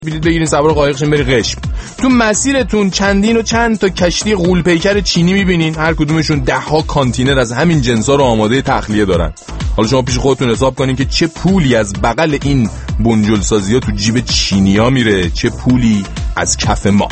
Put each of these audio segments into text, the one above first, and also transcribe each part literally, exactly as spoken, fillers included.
بلیط بگیرین سوار قایقشین بری قشم. تو مسیرتون چندین و چند تا کشتی غول پیکر چینی میبینین، هر کدومشون ده ها کانتینر از همین جنسا رو آماده تخلیه دارن. حالا شما پیش خودتون حساب کنین که چه پولی از بغل این بنجلسازی‌ها تو جیب چینی‌ها میره، چه پولی از کف ما.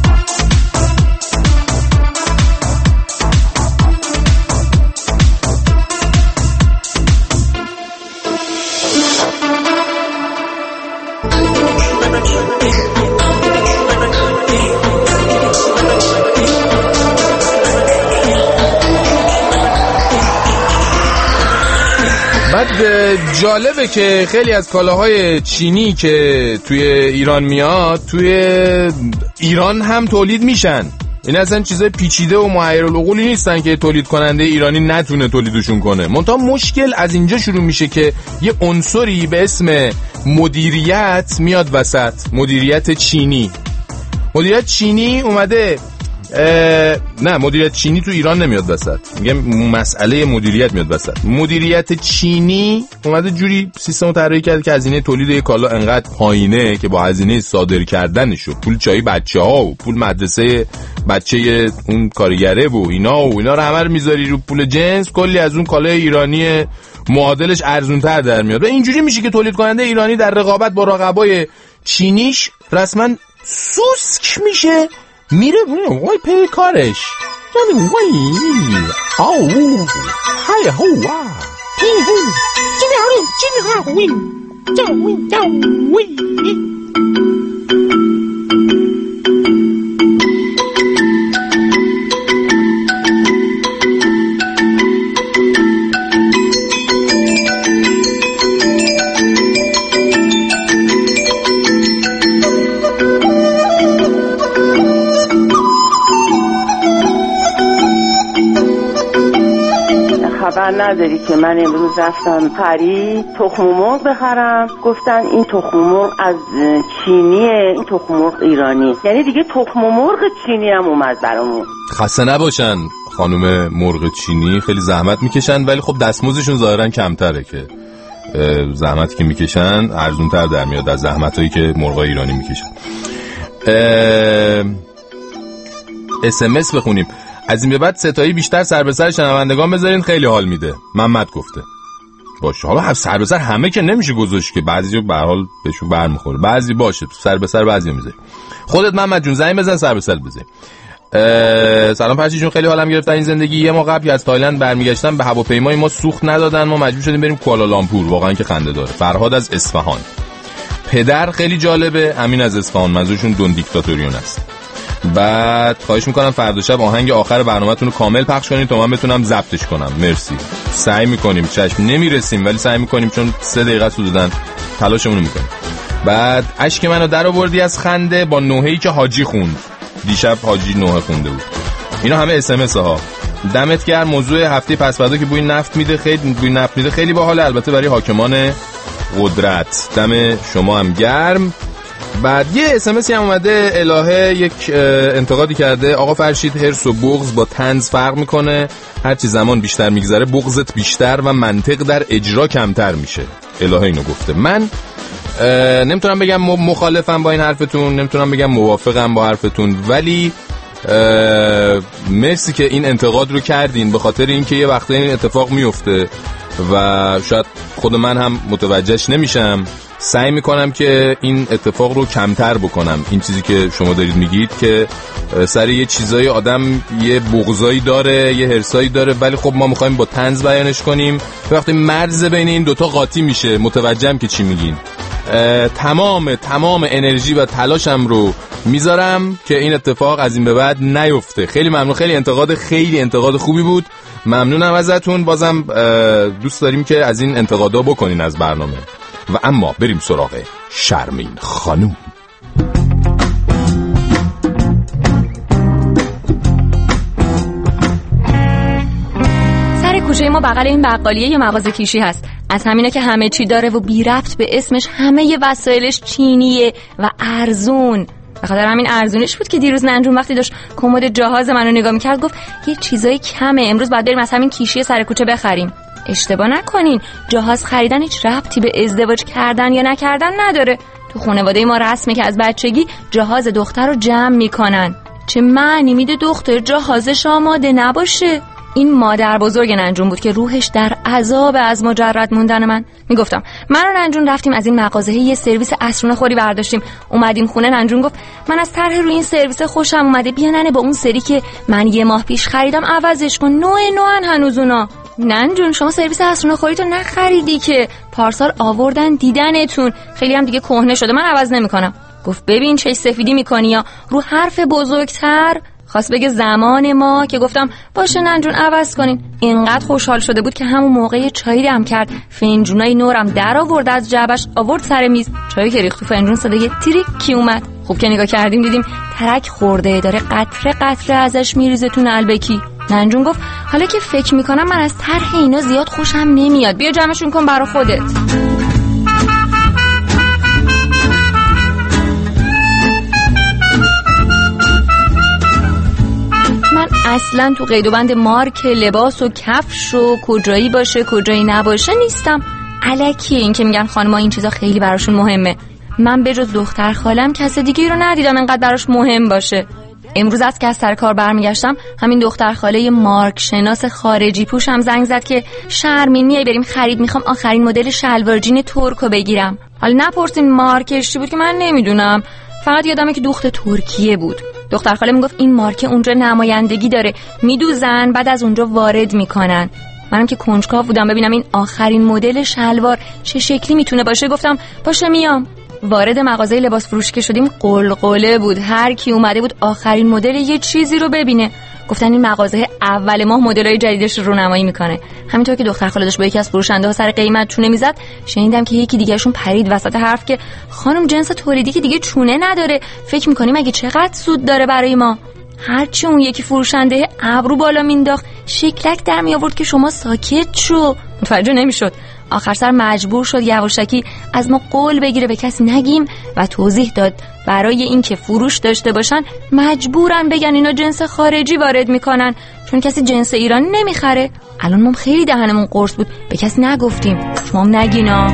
بعد جالبه که خیلی از کالاهای چینی که توی ایران میاد توی ایران هم تولید میشن. این اصلا چیزای پیچیده و محیرالعقولی نیستن که تولید کننده ایرانی نتونه تولیدشون کنه. منتها مشکل از اینجا شروع میشه که یه عنصری به اسم مدیریت میاد وسط. مدیریت چینی. مدیریت چینی اومده نه مدیریت چینی تو ایران نمیاد وسط، میگم مسئله مدیریت میاد وسط. مدیریت چینی اومده جوری سیستم طراحی کرده که هزینه تولید یک کالا انقدر پایینه که با هزینه صادر کردنش و پول چای بچه‌ها و پول مدرسه بچه اون کارگره و اینا و اینا رو همه رو میذاری رو پول جنس، کلی از اون کالای ایرانی معادلش ارزونتر در میاد و اینجوری میشه که تولید کننده ایرانی در رقابت با رقبای چینیش رسما سوسک میشه، میره وای پی کارش یعنی وای آو های هوا هی هی چی می‌هاری چی می‌هاری جاوی جاوی خبر نداری که من امروز رفتم پری تخم مرغ بخرم، گفتن این تخم مرغ از چینیه، این تخم مرغ ایرانی، یعنی دیگه تخم مرغ چینی هم اومد برامون. خسته نباشن خانم مرغ چینی، خیلی زحمت میکشن ولی خب دستمزدشون ظاهرا کمتره که زحمتی که میکشن ارزونتر در میاد از زحمتایی که مرغای ایرانی میکشن. اس ام اس بخونیم. از این به بعد ستایی بیشتر سر به سر شنوندگان بذارین، خیلی حال میده. محمد گفته باشه. حالا سر به سر همه که نمیشه گذاشت که بعضی به هر حال بهشون برمیخوره، بعضی باشه سر به سر بعضی میذاری. خودت محمد جون زنگ بزن سر به سر بزن. سلام پرچی جون، خیلی حالم گرفت این زندگی. یه ما قبل از تایلند برمیگشتم به هواپیمای ما سوخت ندادن، ما مجبور شدیم بریم کوالالامپور. واقعا که خنده داره. فرهاد از اصفهان. پدر خیلی جالبه، امین از اصفهان، منظورشون دون دیکتاتوریون است. بعد خواهش میکنم فردا شب آهنگ آخر برنامه‌تون رو کامل پخش کنید تا من بتونم ضبطش کنم. مرسی. سعی میکنیم، چشم نمیرسیم ولی سعی میکنیم، چون سه دقیقه سودادن تلاشمون رو میکنیم. بعد اشک منو در آوردی از خنده با نوحه‌ای که حاجی خوند. دیشب حاجی نوحه خونده بود. اینا همه اس ام اس ها. دمت گرم. موضوع هفته پس فردا که بوی نفت میده، خیلی بوی نفت میده، خیلی باحال، البته برای حاکمان قدرت. دم شما هم گرم. بعد یه اس ام اسی هم اومده. الهه یک انتقادی کرده. آقا فرشید، هرس و بغض با طنز فرق میکنه، هرچی زمان بیشتر میگذره بغضت بیشتر و منطق در اجرا کمتر میشه. الهه اینو گفته. من نمیتونم بگم مخالفم با این حرفتون، نمیتونم بگم موافقم با حرفتون، ولی مرسی که این انتقاد رو کردین، به خاطر اینکه یه وقته این اتفاق میفته و شاید خود من هم متوجهش نمیشم. سعی میکنم که این اتفاق رو کمتر بکنم. این چیزی که شما دارید میگید که سر یه چیزای آدم یه بغضایی داره، یه هرسایی داره، ولی خب ما میخوایم با طنز بیانش کنیم. وقتی مرز بین این دوتا قاطی میشه متوجهم که چی میگین. تمام تمام انرژی و تلاشم رو میذارم که این اتفاق از این به بعد نیفته. خیلی ممنون، خیلی انتقاد خیلی انتقاد خوبی بود. ممنونم ازتون. بازم دوست داریم که از این انتقادا بکنین از برنامه. و اما بریم سراغ شرمین خانوم. سر کوچه ما بغل این بقالیه یه مغازه کیشی هست. از همینه که همه چی داره و بی ربط به اسمش همه ی وسایلش چینیه و ارزون. به خاطر همین ارزونش بود که دیروز ننجون وقتی داشت کمد جهاز منو نگاه میکرد گفت یه چیزای کمه، امروز باید بریم از همین کیشی سر کوچه بخریم. اشتباه نکنین، جهاز خریدن هیچ ربطی به ازدواج کردن یا نکردن نداره. تو خانواده ما رسمه که از بچگی جهاز دختر رو جمع میکنن. چه معنی میده دختر جهازش آماده نباشه؟ این مادر بزرگ ننجون بود که روحش در عذاب از مجرد موندن من. میگفتم من و ننجون رفتیم از این مغازه یه سرویس عصرونه خوری برداشتیم، اومدیم خونه. ننجون گفت من از طرح روی این سرویس خوشم اومده، بیا ننه با اون سری که من یه ماه پیش خریدم عوضش کن، نوع نوعن هنوز اونا. ننجون شما سرویس عصرونه خوری تو نخریدی که، پارسال آوردن دیدنتون، خیلی هم دیگه کهنه شده، من عوض نمیکنم. گفت ببین چه سفیدی میکنی یا رو حرف بزرگتر. خواست بگه زمان ما، که گفتم باشه ننجون عوض کنین. اینقدر خوشحال شده بود که همون موقع چای دم کرد، فنجونای نورم در آورد از جعبش آورد سر میز، چای که ریخت تو فنجون صدای تریکی اومد. خوب که نگاه کردیم دیدیم ترک خورده، داره قطره قطره ازش میریزه تو نلبکی. ننجون گفت حالا که فکر میکنم من از طرح اینا زیاد خوشم نمیاد، بیا جمعشون کن برا خودت. من اصلا تو قید و بند مارک لباس و کفش و کجایی باشه کجایی نباشه نیستم. الکیه این که میگن خانم‌ها این چیزا خیلی براشون مهمه. من به جز دختر خالم کس دیگه رو ندیدم انقدر براش مهم باشه. امروز از که از سر کار برمیگشتم همین دختر خاله مارک شناس خارجی پوشم زنگ زد که شرمین میای بریم خرید، میخوام آخرین مدل شلوار جین ترکو بگیرم. حالا نپرسین مارکش چی بود که من نمیدونم، فقط یادمه که دختر ترکیه بود. دختر خاله میگفت این مارک اونجا نمایندگی داره، میدوزن بعد از اونجا وارد میکنن. منم که کنجکاو بودم ببینم این آخرین مدل شلوار چه شکلی میتونه باشه، گفتم باشه میام. وارد مغازه لباس فروشی که شدیم قلقله بود، هر کی اومده بود آخرین مدل یه چیزی رو ببینه. گفتن این مغازه اول ماه مدلای جدیدش رو رونمایی میکنه. همینطور که دختر خاله داشت با یکی از فروشنده ها سر قیمت چونه میزد، شنیدم که یکی دیگهشون پرید وسط حرف که خانم جنس تولیدی که دیگه چونه نداره، فکر میکنیم اگه چقدر سود داره برای ما. هرچی اون یکی فروشنده ابرو بالا مینداخت، شکلک در می آورد که شما ساکت شو. متوجه نمیشد. آخر سر مجبور شد یواشکی از ما قول بگیره به کسی نگیم و توضیح داد برای اینکه فروش داشته باشن مجبورن بگن اینا جنس خارجی وارد میکنن، چون کسی جنس ایرانی نمیخره. الان ما خیلی دهنمون قرص بود، به کسی نگفتیم، شما هم نگینا.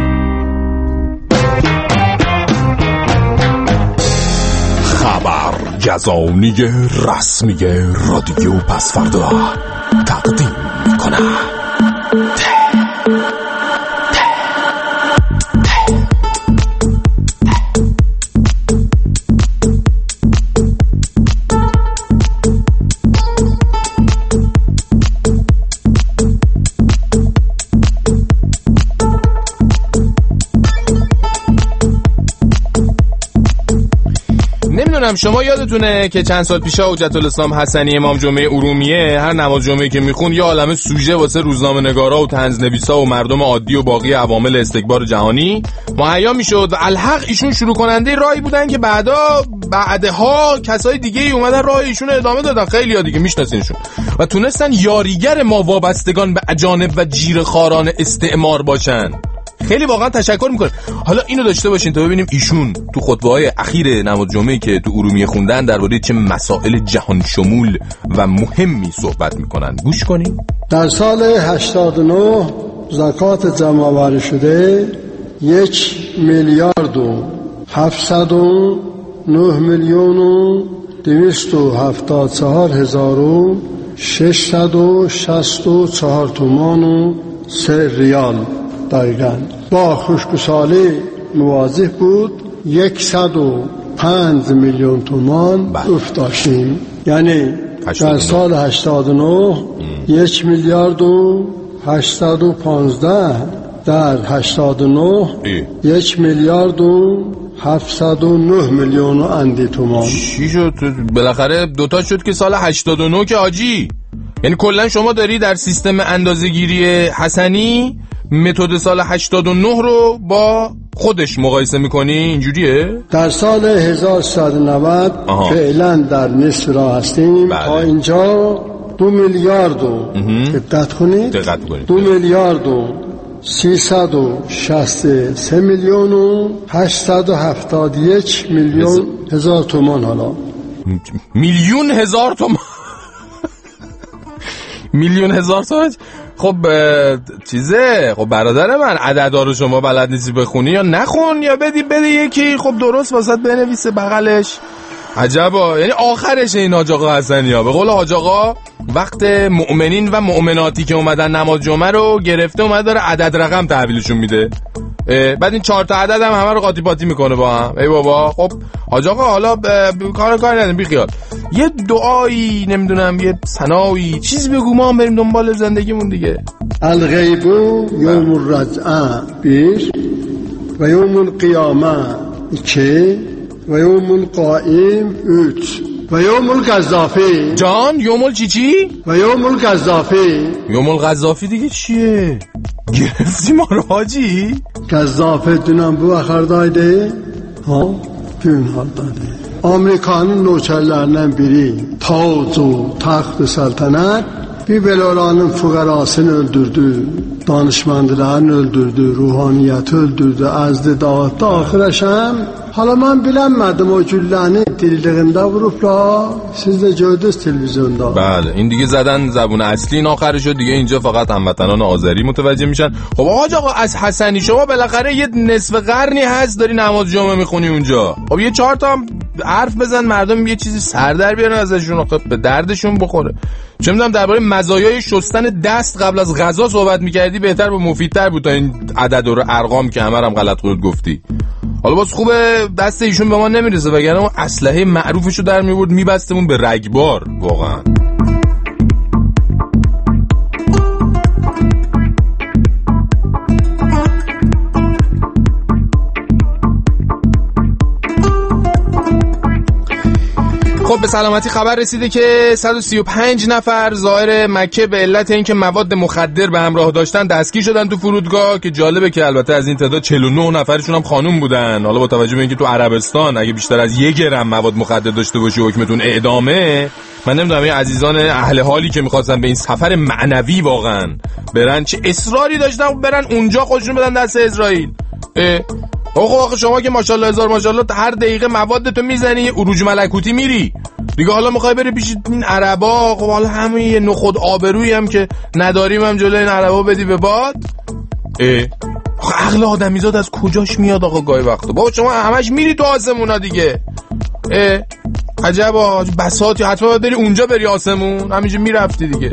خبر جزانی رسمی رادیو پسفردا تقدیم میکنه. نمیدونم شما یادتونه که چند سال پیش حجت الاسلام حسنی امام جمعه ارومیه هر نماز جمعه که میخون یه عالمه سوژه واسه روزنامه‌نگارا و طنزنویسا و مردم عادی و باقی عوامل استکبار جهانی مهیا میشد و الحق ایشون شروع کننده راهی بودن که بعدا بعدها کسای دیگه ای اومدن راه ایشون ادامه دادن. خیلی‌ها دیگه میشناسینشون و تونستن یاریگر ما وابستگان به اجانب و جیره‌خواران استعمار باشن. خیلی واقعا تشکر میکنم. حالا اینو داشته باشین تا ببینیم ایشون تو خطبه‌های اخیر نماز جمعه که تو ارومیه خوندن درباره چه مسائل جهان شمول و مهمی صحبت میکنن. گوش کنین. در سال هشتاد و نه زکات جمع‌آوری شده یک میلیارد و هفتصد و نه میلیون و دویست و هفتاد و چهار هزار و ششصد و شصت و چهار تومان و سه ریال دقیقاً با خشکسالی مواظب بود. یکصد و پنج میلیون تومان افت داشتیم، یعنی در سال هشتاد و نه یک میلیارد و هشتصد و پانزده، در هشتاد و نه یک میلیارد و هفتصد و نه میلیون و اندی تومان. چی شد؟ بالاخره دوتا شد که سال هشتاد و نه که آجی، یعنی کلا شما داری در سیستم اندازه‌گیری حسنی متد سال هشتاد و نه رو با خودش مقایسه میکنی، اینجوریه؟ در سال هزار و سیصد و نود فعلا در نصف راه هستیم. بله. تا اینجا دو میلیارد و دقت کنید دقت کنید دو میلیارد و سیصد و شصت و سه میلیون و هشتصد و هفتاد و یک میلیون هزار تومان. حالا میلیون هزار تومان میلیون هزار تومان خب چیزه، خب برادر من عددا رو شما بلد نیستی بخونی یا نخون یا بدی بده یکی خب درست واسط بنویسه بغلش. عجبا، یعنی آخرش این حاج آقا حسنی ها. به قول حاج آقا وقت مؤمنین و مؤمناتی که اومدن نماز جمعه رو گرفته اومده داره عدد رقم تحویلشون میده، بعد این چهار تا عدد هم همه رو قاطی پاتی میکنه با هم. ای بابا خب حاج آقا حالا کار کار نداریم بی خیال، یه دعایی نمیدونم یه ثنایی چیز بگو ما هم بریم دنبال زندگیمون دیگه. الغیب یوم الرجعه بیر و یوم القیامه iki و یوم القائم üç و یوم القذافی. جان یوم الچی چی؟ و یوم القذافی. یوم القذافی دیگه چیه؟ گرفتی ما رو حاجی؟ قذافی dünən bu axırdaydı. Ha, gün haldadır. Amerikanın nökərlərindən biri Tağcu, taxt-ı səltənət Bibelora'nın fukarasını öldürdü, danışmandılarını öldürdü, ruhaniyeti öldürdü, azdı dağıttı, ahirəşəm. Hala mən bilənmədim o gülləni diriliğində vurublar. Siz de gördünüz televizyonda. بله این دیگه زدن زبون اصلی این آخرشو دیگه. اینجا فقط هموطنان آذری متوجه میشن. خب آقا آقا از حسنی شما بالاخره یه نصف قرنی هست داری نماز جمعه میخونی اونجا. خب یه چهار تا حرف بزن مردم یه چیزی سر در بیارن ازشون، خب به دردشون بخوره. چه میدونم درباره مزایای شستن دست قبل از غذا صحبت میکردی بهتر و مفیدتر بود تا این عدد و ارقام که همه هم غلط خودت گفتی. حالا باز خوبه دست ایشون به ما نمیرسه وگرنه اون اسلحه معروفشو در میورد میبستمون به رگبار واقعا. خب به سلامتی خبر رسیده که صد و سی و پنج نفر زائر مکه به علت اینکه مواد مخدر به همراه داشتن دستگیر شدن تو فرودگاه، که جالبه که البته از این تعداد چهل و نه نفرشون هم خانوم بودن. حالا با توجه به اینکه تو عربستان اگه بیشتر از یک گرم مواد مخدر داشته باشی حکمتون اعدامه، من نمیدونم این عزیزان اهل حالی که می‌خواستن به این سفر معنوی واقعا برن چه اصراری داشتن برن اونجا خودشون بدن دست اسرائیل. آخه آخه شما که ماشاءالله هزار ماشاءالله هر دقیقه موادتو میزنی یه عروج ملکوتی میری دیگه، حالا میخوای بری پیش این عربا. خب حالا همین یه نخود آبرویی هم که نداریم هم جلوی این عربا بدی به باد. اه آخه عقل آدمیزاد از کجاش میاد آقا گاهی وقتا؟ بابا شما همش میری تو آسمونا دیگه. اه عجبا بساطی حتما باید بری اونجا بری آسمون، همینجا میرفتی دیگه.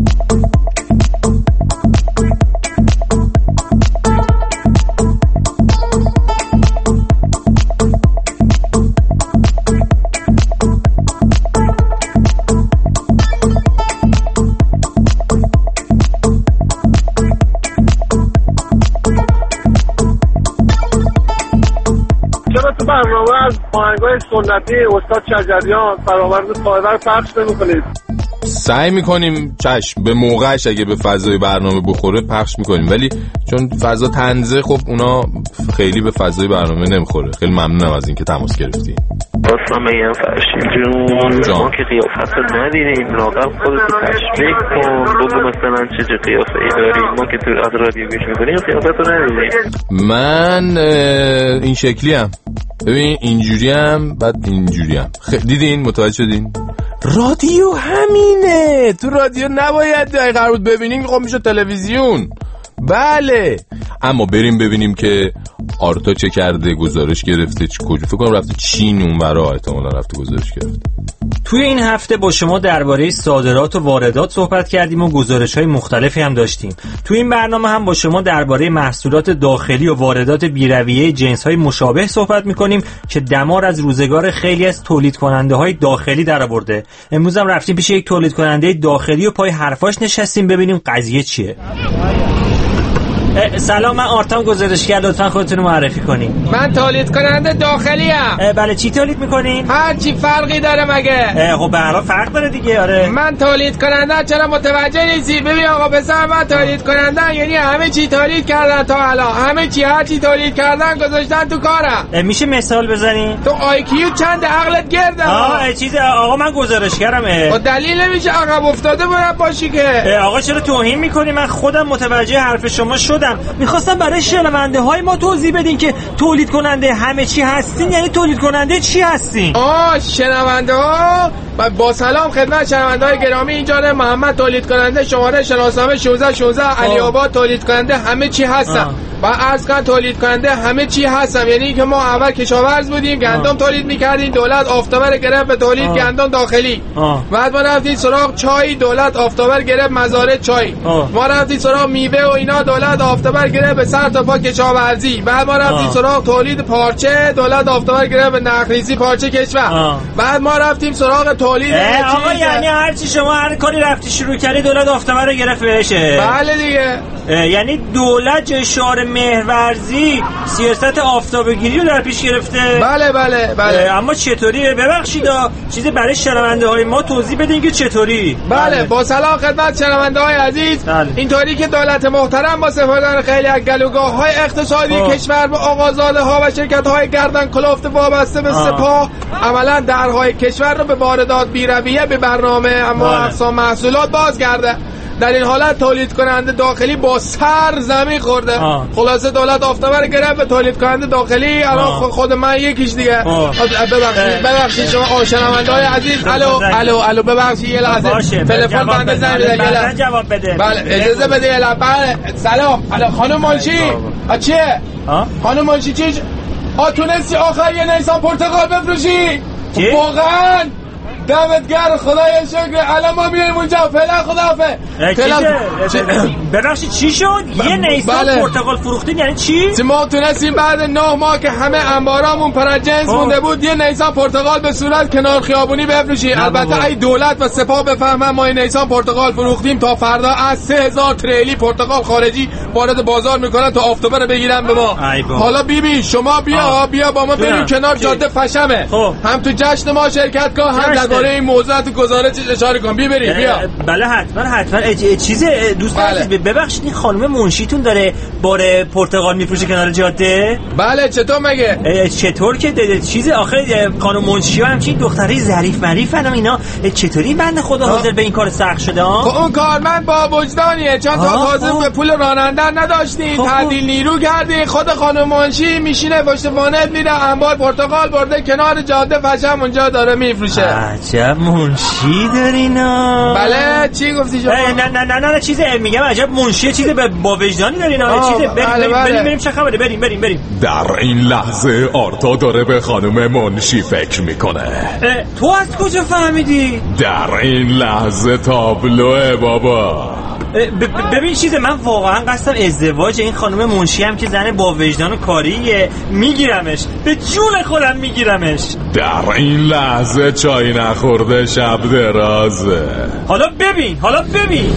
برنامه از آهنگای سنتی استاد شجریان فرآورد سایور پخش نمی‌کنید؟ سعی میکنیم چشم به موقعش اگه به فضای برنامه بخوره پخش میکنیم، ولی چون فضا تنزه خب اونا خیلی به فضای برنامه نمیخوره. خیلی ممنونم از اینکه تماس گرفتی. اصلا میگم فرشین جون ما که قیافت رو ندیدیم، لاغر خودتو تشبیه کن بگو مثلا چه قیافه ای داری. ما که تو از رادیو گوش میکنیم قیافت رو ندیدیم. من این شکلی هم ببین اینجوری هم بعد اینجوری هم خ... دیدین متوجه شدین؟ رادیو همینه، تو رادیو نباید قرار بود ببینیم، خب میشه تلویزیون. بله اما بریم ببینیم که آرتا چه کرده، گزارش گرفته چه کجا، فکر کنم رفته چین اونورا، احتمالاً رفته گزارش گرفته. توی این هفته با شما درباره صادرات و واردات صحبت کردیم و گزارش‌های مختلفی هم داشتیم. توی این برنامه هم با شما درباره محصولات داخلی و واردات بی‌رویه جنس‌های مشابه صحبت می‌کنیم که دمار از روزگار خیلی از تولید کننده‌های داخلی درآورده. امروز هم رفتیم پیش یک تولید کننده داخلی و پای حرفاش نشستیم ببینیم قضیه چیه. سلام، من آرتام گزارشگر، لطفا خودتون رو معرفی کنین. من تولید کننده داخلی ام. بله چی تولید میکنین؟ هر چی فرقی داره مگه؟ خب به هر حال فرق داره دیگه. آره من تولید کننده، چرا متوجه نیستی؟ ببین آقا پسر من تولید کننده یعنی همه چی تولید کردن تا الان، همه چی هر چی تولید کردن گذاشتن تو کارم. میشه مثال بزنین؟ تو آی کیو چند عقلت گرده؟ آه چیز آقا من گزارشگرم. خب دلیل نمیشه عقب افتاده باید باشی که. آقا چرا توهین میکنی؟ من خودم متوجه حرف شما شدم. نکردم. میخواستم برای شنونده های ما توضیح بدین که تولید کننده همه چی هستین یعنی تولید کننده چی هستین؟ آه شنونده ها، با سلام خدمت شنونده های گرامی، اینجا محمد تولید کننده شماره شناسنامه شانزده شانزده علی آباد تولید کننده همه چی هستم. با عرض کن تولید کننده همه چی هستم یعنی که ما اول کشاورز بودیم، گندم تولید میکردیم، دولت آفتابر گرفت به تولید گندم داخلی. آه. بعد ما رفتیم سراغ چای، دولت آفتابر گرفت مزارع چای. آه. ما رفتیم سراغ میوه و اینا، دولت آفتابر گرفت به سر تا پا کشاورزی. بعد ما رفتیم سراغ تولید پارچه، دولت آفتابر گرفت به نخریزی پارچه کشور. آه. بعد ما رفتیم سراغ تولید آقا یعنی هر چی شما هر کاری رفتی شروع کردی دولت آفتابر رو گرفت بهشه. بله دیگه. یعنی دولت جشار مهرورزی سیاست آفتابگیری رو در پیش گرفته. بله بله بله. اما چطوری؟ ببخشید چیزی برای شنونده های ما توضیح بدین که چطوری. بله, بله. با سلام خدمت شنونده های عزیز. بله. اینطوری که دولت محترم با سپردن خیلی از گلوگاه های اقتصادی آه. کشور با آقازاده ها و شرکت های گردن کلفت وابسته به سپاه عملا درهای کشور رو به واردات بی‌رویه به برنامه اما اقسام محصولات بازگرده. در این حالت تولید کننده داخلی با سر زمین خورده. آه. خلاصه دولت آفتابر گرفت به تولید کننده داخلی. الان خود من یکیش دیگه. ببخشید ببخشید شما شنونده‌های عزیز. الو الو الو ببخشید یه لحظه تلفن بنده زنگ می‌زنه. بعدا جواب بده. بله اجازه بده یه لحظه. سلام. الو خانم منشی. آ چیه؟ خانم منشی چی؟ آ تونستی آخر یه نیسان پرتقال بفروشی؟ واقعاً دمت گرم خدای شکر. الان ما میریم اونجا. فعلا خداحافظ. ببخشید چی شد؟ یه نیسان بله. پرتقال فروختین یعنی چی؟ ما تونستیم بعد نه ماه که همه انبارامون پرجنس مونده بود یه نیسان پرتقال به صورت کنار خیابونی بفروشیم. البته ای دولت و سپاه بفهمن ما این نیسان پرتقال فروختیم تا فردا از سه هزار تریلی پرتقال خارجی وارد بازار میکنن تا آفتابه رو بگیرن به ما. حالا بیبی بی شما بیا آه. بیا با ما بریم کنار جاده فشمه. خوب. هم تو جشن ما شرکت کن هم درباره این موضوع تو گزارش اشاره کن. بی بریم بیا. بله حتما حتما چیز دوست عزیز بله. ببخشید این خانم منشیتون داره بار پرتقال میفروشه کنار جاده؟ بله چطور مگه؟ چطور که چیز آخه خانم منشی ها همچین دختری ظریف مریفن و اینا چطوری بنده خدا حاضر به این کار سخت شده ها؟ خب اون کارمند با وجدانیه چون تا تازه به پول راننده نداشتین تعدیل نیرو کردی. خود خانم منشی میشینه پشت وانت میره انبار پرتقال برده کنار جاده فشم اونجا داره میفروشه. عجب منشی دارینا. بله چی گفتی شما؟ نه نه نه نه چیزه میگم عجب منشی چیزه با وجدانی دارینا. چیزه بریم بریم, بریم بریم چه خبره بریم بریم بریم. در این لحظه آرتا داره به خانم منشی فکر میکنه. تو از کجا فهمیدی؟ در این لحظه تابلوه بابا. ببین چیزه من واقعا قصدم ازدواج این خانم منشی هم که زن با وجدان و کاریه میگیرمش به جون خودم میگیرمش. در این لحظه چای نخورده شب درازه. حالا ببین حالا ببین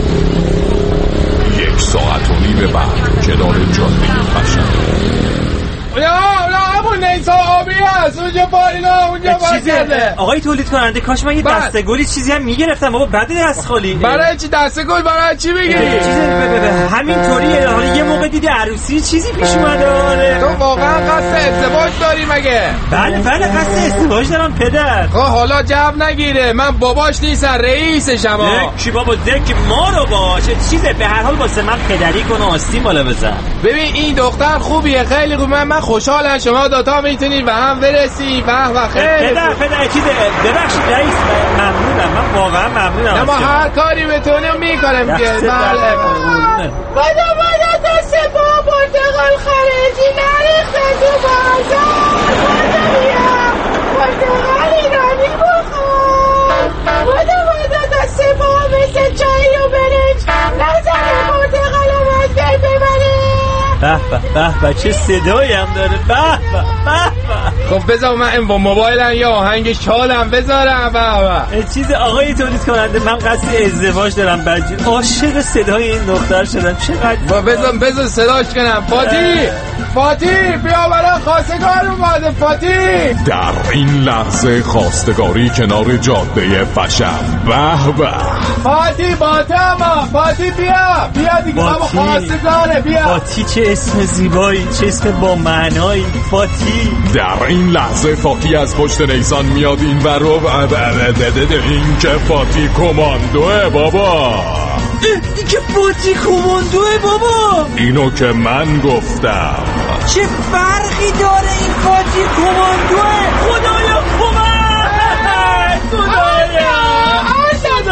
یک ساعت و نیم بعد کنار جاده فشن یا یا همون نیسا آبی هست اونجا بارینا اونجا باید. آقای تولید کننده کاش من یه دسته گلی چیزی هم میگرفتم بابا بعد دست خالی. برای چی دسته گل برای چی میگی؟ همین طوریه. حالا یه موقع دیدی عروسی چیزی پیش اومده. تو واقعا قصد ازدواج داری مگه؟ بله بله قصد ازدواج دارم پدر. خب حالا جو نگیره من باباش نیستم رئیسشم. کی بابا دک ما رو باشه چیزه به هر حال واسه من پدری کن و آستین بالا بزن. ببین این دختر خوبیه خیلی خوب. من خوشحالم شما دوتا میتونید و هم برسی و و خیلی پدر پدر چیزه ببخشید رئیس ممنونم من واقعا ممنونم. ما هر کاری بتونیم میکنم که بله بادا بادا تا سپاه پرتقال خارجی نریخته تو بازار. بادا بیا پرتقال ایرانی بخور. بادا بادا تا سپاه مثل چایی و برنج نزنه پرتقال و مزگر ببره. به به به چه صدایی هم داره. به به به خب بذار من با موبایلم یا آهنگ شالم بذارم. به به چیز آقای تولید کننده من قصد ازدواج دارم بعد عاشق صدای این دختر شدم. چقدر بذار بذار صداش کنم. فاتی فاتی بیا برای خواستگار اومده. فاتی در این لحظه خواستگاری کنار جاده فشم. به به فاتی باته فاتی بیا بیا دیگه بابا خواستگاره بیا. فاتی چه اسم زیبایی چه اسم با معنایی. فاتی در این این لحظه فاتی از پشت نیسان میاد این ور رو این که فاتی کماندوه بابا. این که فاتی کماندوه بابا. اینو که من گفتم. چه فرقی داره این فاتی کماندوه؟ خدایا کمک. خدایا آرزا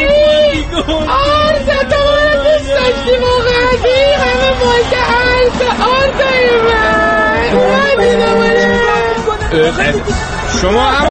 آرزا تو رو دوست داشتی موقع این همه مالت آرزا آرزا من شما